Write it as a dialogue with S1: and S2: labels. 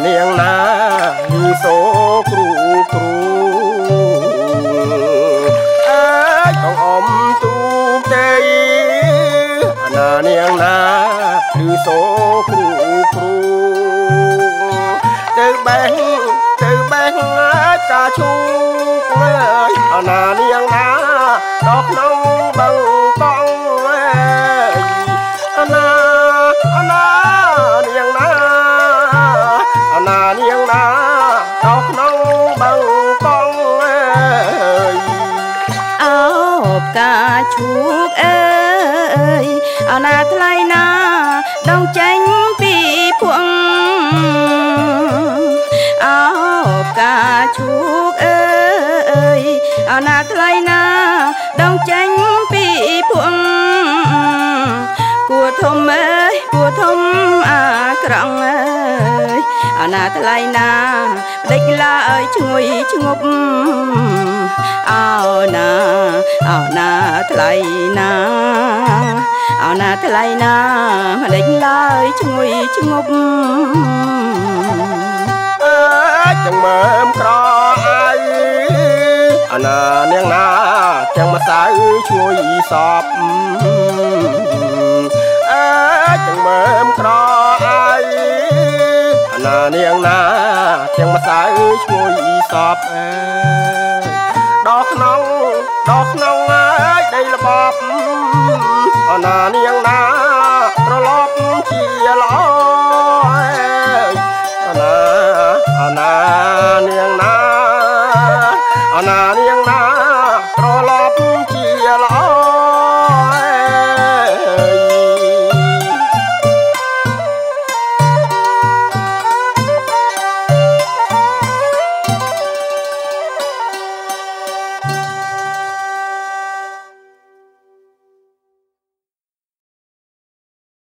S1: នាងណាឮសូគ្រូគ្រូអើយបងអមទូទេណានាងណាឮសូគ្រូគ្រូទៅបេះកាឈូកអើយណានាងណាដល់ក្នុងបឹងកង់អើយណានាងណានាងណាដល់ក្នុងបឹងកង់អើយ
S2: អោបកាឈូកអើយណាថ្លៃណាដងចេញពីភួងអោបកាឈូកអើយណាថ្លៃណាដងចេញពីភួងគួធំអើយគួធំអាក្រង់អើយណាថ្លៃណាបដិចឡាអើយឈ្ងុយឈ្ងប់អោណាថ្លៃណាណាថ្លៃណាបដិចឡាអើយឈ្ងុយឈ្ងប់
S1: ទាំងមើមក្រអាយណានាងណាទាំងម្សៅឈ្ងុយសពទាំងមើមក្រអាយណានាងណាទាំងម្សៅឈ្ងុយសពដល់ក្នុងអើយដីល្បប់ណានាងណាត្រឡប់ជាល្អណានាងណា